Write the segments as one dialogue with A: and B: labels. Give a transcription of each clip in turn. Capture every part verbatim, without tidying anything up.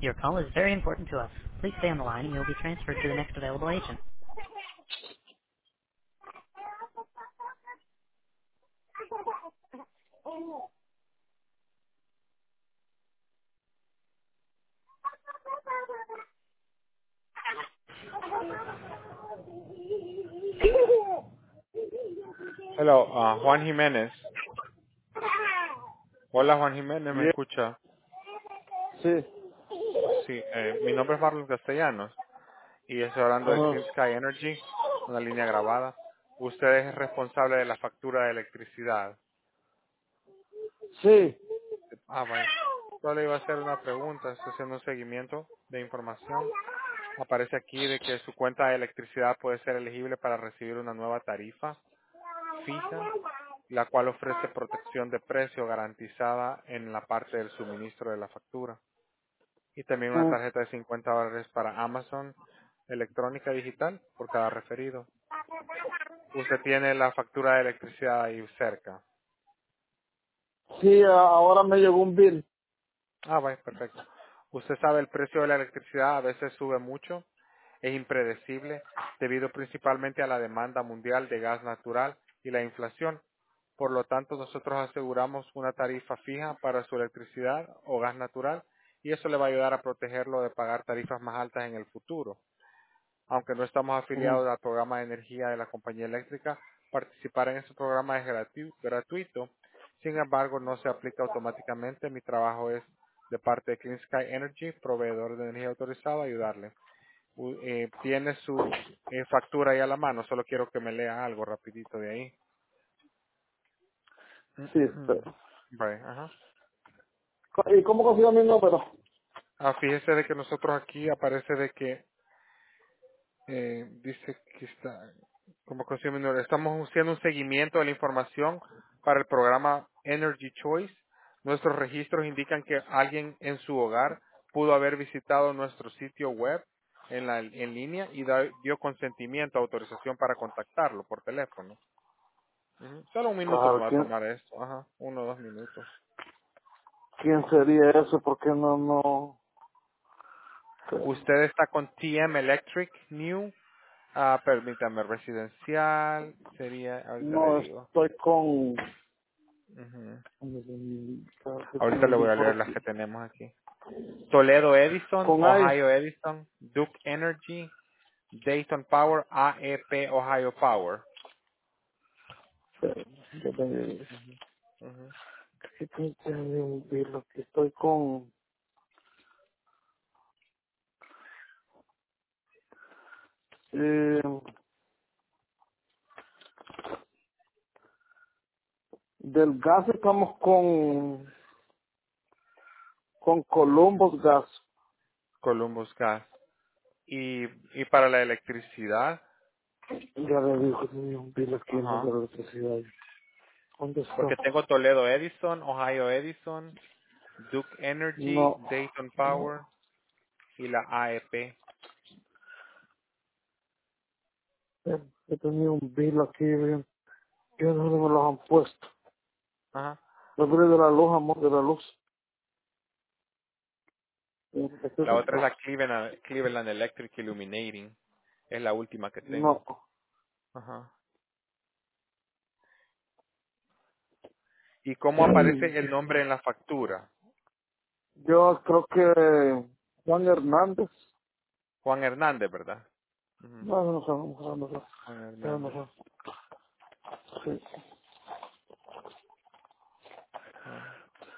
A: Your call is very important to us. Please stay on the line and you'll be transferred to the next available agent.
B: Hello, ah, Juan Jiménez. Hola, Juan Jiménez, ¿me
C: Bien.
B: escucha?
C: Sí.
B: Sí, eh, mi nombre es Marlon Castellanos y estoy hablando de
C: Ajá.
B: Clean Sky Energy, una línea grabada. Usted es responsable de la factura de electricidad.
C: Sí.
B: Ah, vaya. Solo le iba a hacer una pregunta, estoy haciendo un seguimiento de información. Aparece aquí de que su cuenta de electricidad puede ser elegible para recibir una nueva tarifa fija, la cual ofrece protección de precio garantizada en la parte del suministro de la factura. Y también una
C: Mm,
B: tarjeta de cincuenta dólares para Amazon electrónica digital por cada referido. Usted tiene la factura de electricidad ahí cerca.
C: Sí, a- ahora me llegó un bill.
B: Ah, vaya, perfecto. Usted sabe el precio de la electricidad a veces sube mucho, es impredecible debido principalmente a la demanda mundial de gas natural y la inflación. Por lo tanto, nosotros aseguramos una tarifa fija para su electricidad o gas natural y eso le va a ayudar a protegerlo de pagar tarifas más altas en el futuro. Aunque no estamos
C: Ujú.
B: afiliados al programa de energía de la compañía eléctrica, participar en ese programa es gratu- gratuito. Sin embargo, no se aplica automáticamente. Mi trabajo es de parte de Clean Sky Energy, proveedor de energía autorizado, ayudarle. U- eh, tiene su eh, factura ahí a la mano, solo quiero que me lea algo rapidito de ahí.
C: Sí, espera.
B: Vale, ajá.
C: ¿Y cómo consiguió mi número?
B: Ah, fíjese de que nosotros aquí aparece de que Eh, dice que está como consumidor. Estamos haciendo un seguimiento de la información para el programa Energy Choice. Nuestros registros indican que alguien en su hogar pudo haber visitado nuestro sitio web en, la, en línea y da- dio consentimiento, autorización para contactarlo por teléfono. Ujú. Solo un minuto
C: Claro,
B: me va a
C: ¿quién,
B: tomar esto. Ajá, uno o dos minutos.
C: quién sería eso? Porque no, no.
B: Usted está con T M Electric New. Ah, permítame, residencial sería, ahorita le
C: No
B: digo.
C: estoy con.
B: Ujú.
C: ¿Qué tengo
B: Ahorita
C: un
B: le voy
C: bill
B: a
C: por
B: leer las
C: aquí?
B: que tenemos aquí. Toledo Edison,
C: Con ahí.
B: Ohio Edison, Duke Energy, Dayton Power, A E P Ohio Power.
C: Yo tengo,
B: Ujú, ujú.
C: ¿qué tengo un bill aquí? Estoy con. Eh, del gas estamos con. Con Columbus Gas.
B: Columbus Gas. Y, y para la electricidad,
C: Ya le digo que tenía un bill aquí en
B: ajá.
C: la electricidad. ¿Dónde está?
B: Porque tengo Toledo Edison, Ohio Edison, Duke Energy,
C: No,
B: Dayton
C: no.
B: Power y la A E P.
C: Eh, Yo tenía un bill aquí, bien. Yo no sé dónde me los han puesto.
B: Ajá.
C: Los billes de la luz, amor, de la luz. Eh, Este es
B: La
C: el
B: otra es la
C: gas.
B: Cleveland, Cleveland Electric Illuminating. Es la última que
C: No.
B: tengo. Ajá. ¿Y cómo aparece el nombre en la factura?
C: Yo creo que Juan Hernández.
B: Juan Hernández, ¿verdad? Ujú.
C: No, no sé, no sé, no sé.
B: Juan
C: No, no
B: Hernández.
C: sé. Sí.
B: Ah.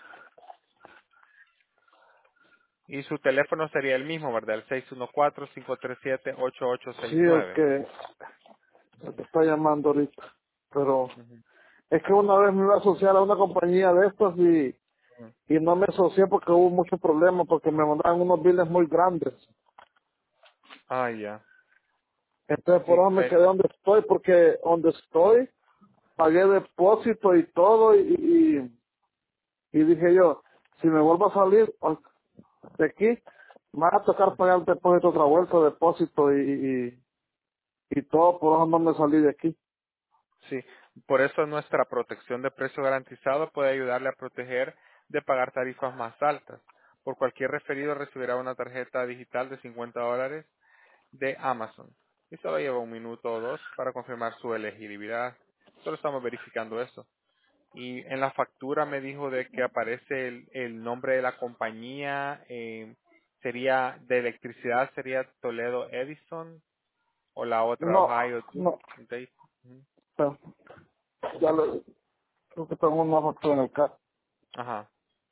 B: Y su teléfono sería el mismo, ¿verdad? El seis uno cuatro, cinco tres siete, ocho ocho
C: Sí,
B: seis
C: el
B: nueve.
C: que, el que está llamando ahorita. Pero
B: Ujú,
C: es que una vez me iba a asociar a una compañía de estas y
B: ujú.
C: y no me asocié porque hubo muchos problemas porque me mandaban unos biles muy grandes.
B: Ah, ya.
C: Entonces
B: Sí,
C: por eso me
B: eh,
C: quedé donde estoy porque donde estoy pagué depósito y todo y, y, y dije yo, si me vuelvo a salir o- de aquí, me va a tocar pagar el depósito otra vuelta, depósito y, y, y todo, por eso no me salí de aquí.
B: sí. Por eso nuestra protección de precio garantizado puede ayudarle a proteger de pagar tarifas más altas. Por cualquier referido recibirá una tarjeta digital de cincuenta dólares de Amazon. Y solo lleva un minuto o dos para confirmar su elegibilidad. Solo estamos verificando eso. Y en la factura me dijo de que aparece el, el nombre de la compañía, eh, sería de electricidad, sería Toledo Edison, o la otra,
C: No,
B: Ohio.
C: no,
B: Date. Ujú.
C: pero ya lo, creo que tengo una factura en el carro.
B: Ajá.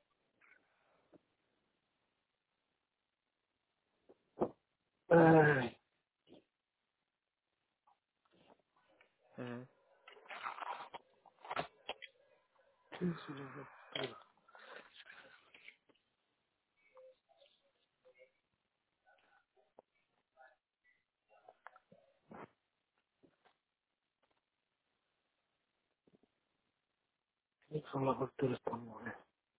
C: Ay,
B: Ujú.
C: ¿qué es la factura? ¿Qué es la factura esta mujer?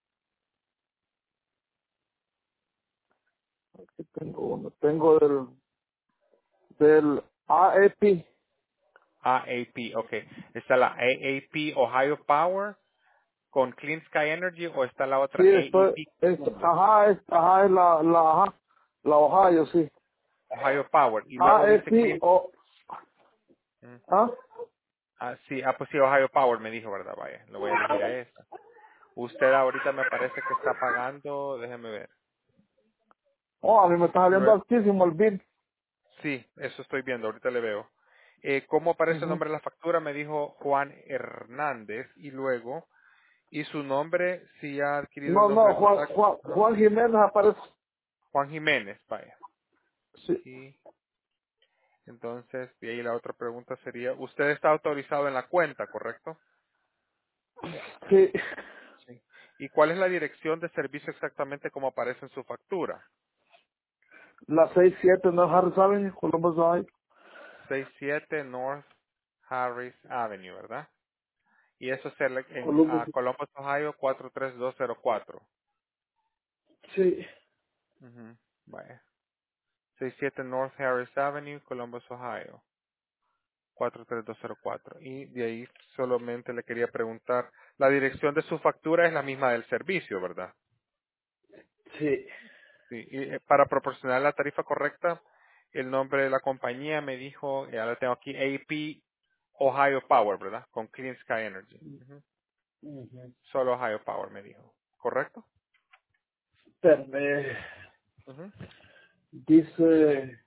C: Aquí tengo uno, tengo del, del A E P.
B: A A P, ok. ¿Está la A A P Ohio Power con Clean Sky Energy o está la otra
C: Sí, estoy,
B: A A P
C: es,
B: Columbus?
C: ajá, es, ajá, es la, la, ajá, la Ohio, sí.
B: Ohio Power. Y luego dice
C: A E P
B: Clean.
C: o,
B: Mm.
C: ¿ah?
B: Ah, sí, ah, pues sí, Ohio Power me dijo, ¿verdad? Vaya, lo voy a elegir a esa. Usted ahorita me parece que está pagando, déjeme ver.
C: Oh, a mí me está saliendo
B: Nue-
C: altísimo el bill.
B: Sí, eso estoy viendo, ahorita le veo. Eh, ¿Cómo aparece el
C: Ujú.
B: nombre de la factura? Me dijo Juan Hernández y luego, y su nombre, si ha adquirido el
C: No,
B: nombre
C: no,
B: de
C: Juan,
B: contacto.
C: Juan,
B: Ajá.
C: Juan Jiménez aparece.
B: Juan Jiménez, vaya.
C: Sí,
B: Y entonces, de ahí la otra pregunta sería, usted está autorizado en la cuenta, ¿correcto?
C: sí.
B: Sí. ¿Y cuál es la dirección de servicio exactamente como aparece en su factura?
C: La seis siete no es Harris Avenue, Columbus, Ohio.
B: sesenta y siete North Harris Avenue, ¿verdad? Y eso es el- en
C: Columbus,
B: ah, Columbus, Ohio, cuatro tres dos cero cuatro.
C: sí.
B: Ujú, vaya. sesenta y siete North Harris Avenue, Columbus, Ohio, cuatro tres dos cero cuatro. Y de ahí solamente le quería preguntar, la dirección de su factura es la misma del servicio, ¿verdad?
C: Sí.
B: Sí, y eh, para proporcionar la tarifa correcta, el nombre de la compañía me dijo, ya la tengo aquí, A P Ohio Power, ¿verdad? Con Clean Sky Energy. Ujú.
C: Ujú.
B: Solo Ohio Power me dijo, ¿correcto?
C: Pero me
B: Ujú.
C: dice,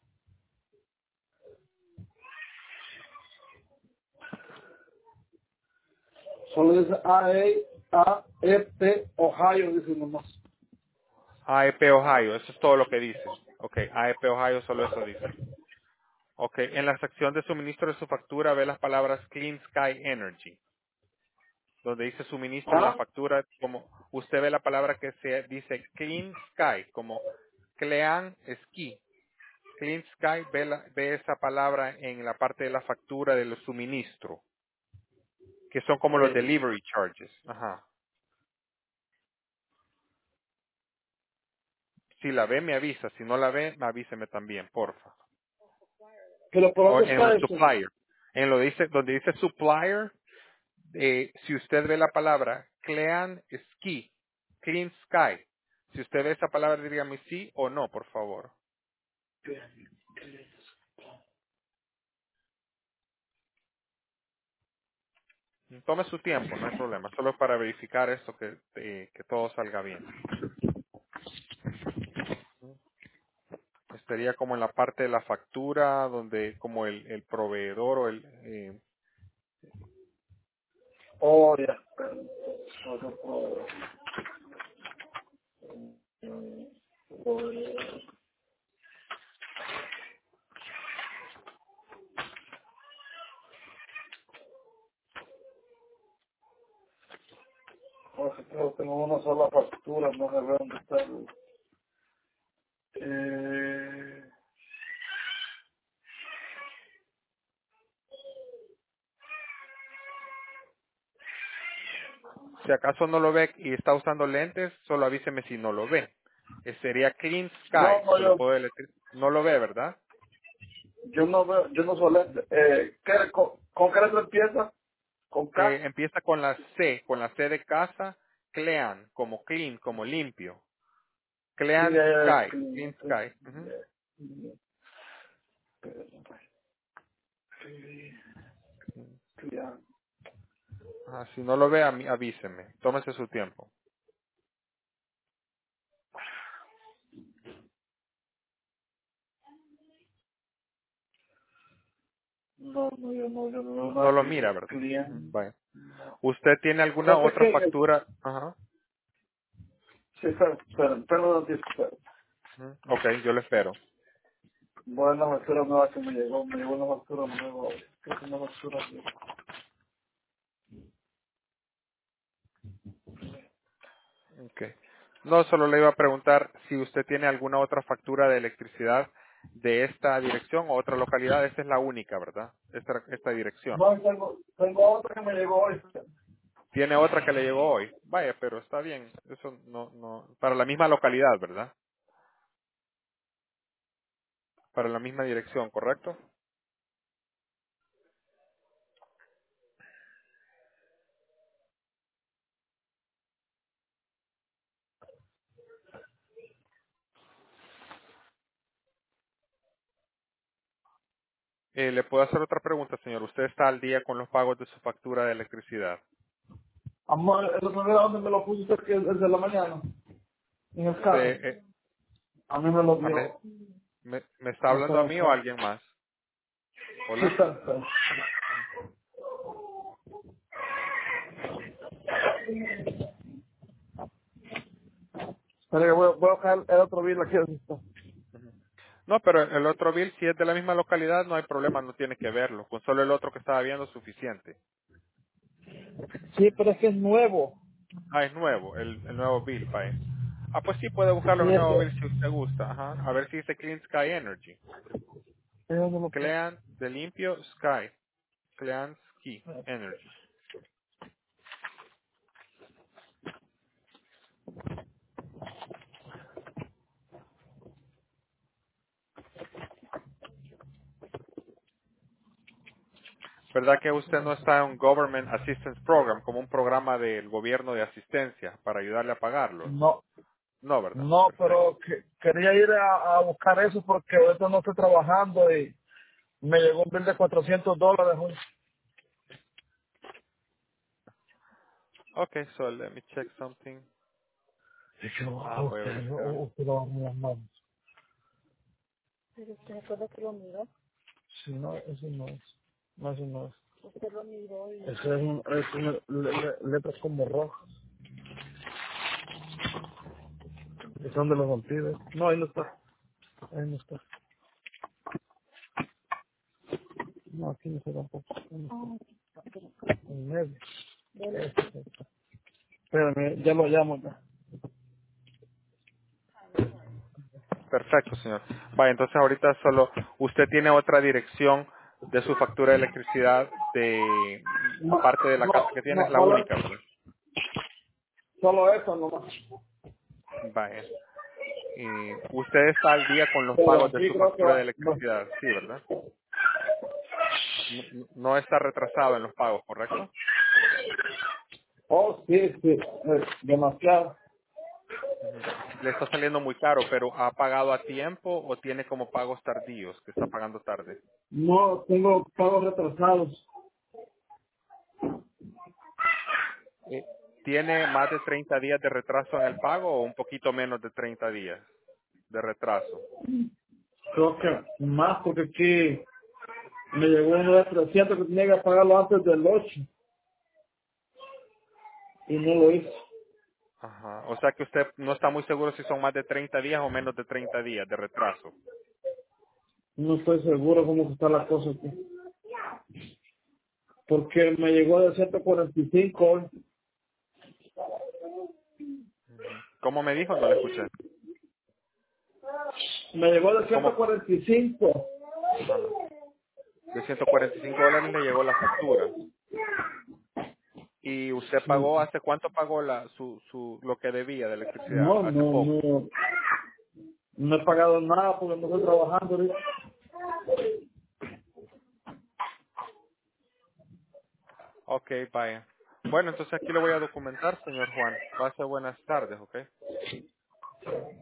C: solo dice A E A E P Ohio, dice nomás.
B: A E P Ohio, eso es todo lo que dice. Ok, A E P Ohio solo eso dice. Ok, en la sección de suministro de su factura ve las palabras Clean Sky Energy, donde dice suministro en la
C: ¿Ah?
B: factura, como usted ve la palabra que se dice Clean Sky, como Clean Ski. Clean Sky ve, la- ve esa palabra en la parte de la factura de los suministros, que son como los
C: Sí.
B: delivery charges. Ajá. Si la ve, me avisa. Si no la ve, me avíseme también, porfa.
C: Pero ¿por
B: O
C: dónde
B: en los
C: está eso?
B: supplier. En lo dice, donde dice supplier, eh, si usted ve la palabra Clean Ski, Clean Sky, si usted ve esa palabra, dígame sí o no, por favor. Tome su tiempo, no hay problema. Solo para verificar esto, que, eh, que todo salga bien. Estaría como en la parte de la factura, donde como el, el proveedor o el... eh,
C: Oh, ya. Oh, sí, creo que tengo una sola factura, no sé dónde está el... Eh,
B: si acaso no lo ve y está usando lentes, solo avíseme si no lo ve. Eh, sería Clean
C: no,
B: Sky,
C: no,
B: se lo
C: yo,
B: puedo deletrear. No lo ve, ¿verdad?
C: yo no veo, yo no soy lente. Eh, ¿qué, con, ¿Con qué letra empieza? ¿Con K?
B: Eh, empieza con la C, con la C de casa, Clean, como clean, como limpio.
C: Sí,
B: Clean
C: ya, ya,
B: Sky.
C: sí,
B: Clean Sky. Ujú.
C: sí, sí, sí, ya.
B: Ajá, si no lo ve, a mí- avíseme. Tómese su tiempo.
C: No, no, yo no, yo no veo
B: No
C: nada
B: lo
C: que
B: mira,
C: dice
B: ¿verdad? Ujú,
C: cliente.
B: vaya.
C: No.
B: ¿Usted tiene alguna
C: Fíjate
B: otra
C: que,
B: factura? Ajá.
C: sí, espera, espera, espera, un ratito, espera.
B: Ujú. Ok, yo le espero.
C: Bueno, una factura nueva que me llegó, me llegó una factura nueva hoy. ¿Qué es una factura nueva?
B: Okay. No, solo le iba a preguntar si usted tiene alguna otra factura de electricidad de esta dirección o otra localidad. Esta es la única, ¿verdad? Esta, esta dirección.
C: No, tengo, tengo otra que me llegó hoy.
B: Tiene otra que le llegó hoy. Vaya, pero está bien. Eso no, no, para la misma localidad, ¿verdad? Para la misma dirección, ¿correcto? Eh, le puedo hacer otra pregunta, señor. ¿Usted está al día con los pagos de su factura de electricidad?
C: Amor, el otro día donde me lo puse usted que es desde la mañana, en el carro.
B: Usted, eh,
C: A mí me lo
B: ah, me,
C: dio.
B: me, ¿me está
C: No sé,
B: hablando a
C: no
B: mí o a
C: sé.
B: alguien más?
C: Sí,
B: ¿Hola?
C: está, está. Espera que voy, voy a buscar el otro bill aquí. ¿Dónde está?
B: No, pero el otro bill, si es de la misma localidad, no hay problema, no tiene que verlo. Con solo el otro que estaba viendo es suficiente.
C: Sí, pero es que es nuevo.
B: Ah, es nuevo, el, el nuevo bill, vaya. Ah, pues sí, puede buscarlo en
C: Sí,
B: el nuevo bill
C: ese.
B: si usted gusta. Ajá. A ver si dice Clean Sky Energy.
C: ¿Es donde lo puse?
B: Clean, de limpio, Sky. Clean Ski Energy. ¿Verdad que usted no está en un Government Assistance Program, como un programa del gobierno de asistencia para ayudarle a pagarlo?
C: No,
B: No, ¿verdad?
C: no,
B: Perfecto.
C: pero que- quería ir a, a buscar eso porque ahorita no estoy trabajando y me llegó un bill de cuatrocientos dólares. Hoy.
B: Okay, so let me check something.
C: Y que
B: Ah,
C: oh,
B: voy a
C: usted,
B: verificar.
C: oh, usted lo va a mirar mal. ¿Pero usted se acuerda que lo miró? Sí, no, eso no es. No, eso no es. Usted lo miró y... Eso es, un, es una, le- le- letras como rojas. Que son de los vampiros. No, ahí no está. Ahí no está. No, aquí no está tampoco. Ahí no está. En medio. Ese es el- Espérame, ya lo llamo ya.
B: Perfecto, señor. Vaya, entonces ahorita solo usted tiene otra dirección de su factura de electricidad de,
C: No,
B: aparte de la
C: no,
B: casa que tiene, es
C: no,
B: la
C: solo,
B: única, ¿verdad?
C: solo eso nomás.
B: Vaya. Y usted está al día con los
C: Pero
B: pagos de
C: aquí
B: su
C: creo que
B: factura de
C: va. va.
B: electricidad, sí, ¿verdad? No, no está retrasado en los pagos, ¿correcto?
C: Oh, sí, sí, eh, demasiado.
B: Ujú. Le está saliendo muy caro, pero ¿ha pagado a tiempo o tiene como pagos tardíos que está pagando tarde?
C: No, tengo pagos retrasados.
B: Eh, ¿Tiene más de treinta días de retraso en el pago o un poquito menos de treinta días de retraso?
C: Creo que más porque aquí me llegó uno de trescientos que tenía que pagarlo antes del ocho y no lo hice.
B: Ajá. O sea que usted no está muy seguro si son más de treinta días o menos de treinta días de retraso.
C: No estoy seguro cómo está la cosa aquí. Porque me llegó de ciento cuarenta y cinco hoy.
B: Ujú. ¿Cómo me dijo? No le escuché.
C: Me llegó de ciento
B: ¿Cómo?
C: cuarenta y cinco.
B: Ajá. De ciento cuarenta y cinco dólares le llegó la factura. ¿Y usted
C: Sí.
B: pagó, hace cuánto pagó la, su, su, lo que debía de electricidad?
C: No,
B: Hace
C: no,
B: poco.
C: no. No he pagado nada porque no estoy trabajando ahorita.
B: Ok, vaya. Bueno, entonces aquí le voy a documentar, señor Juan. Pase buenas tardes, ¿ok?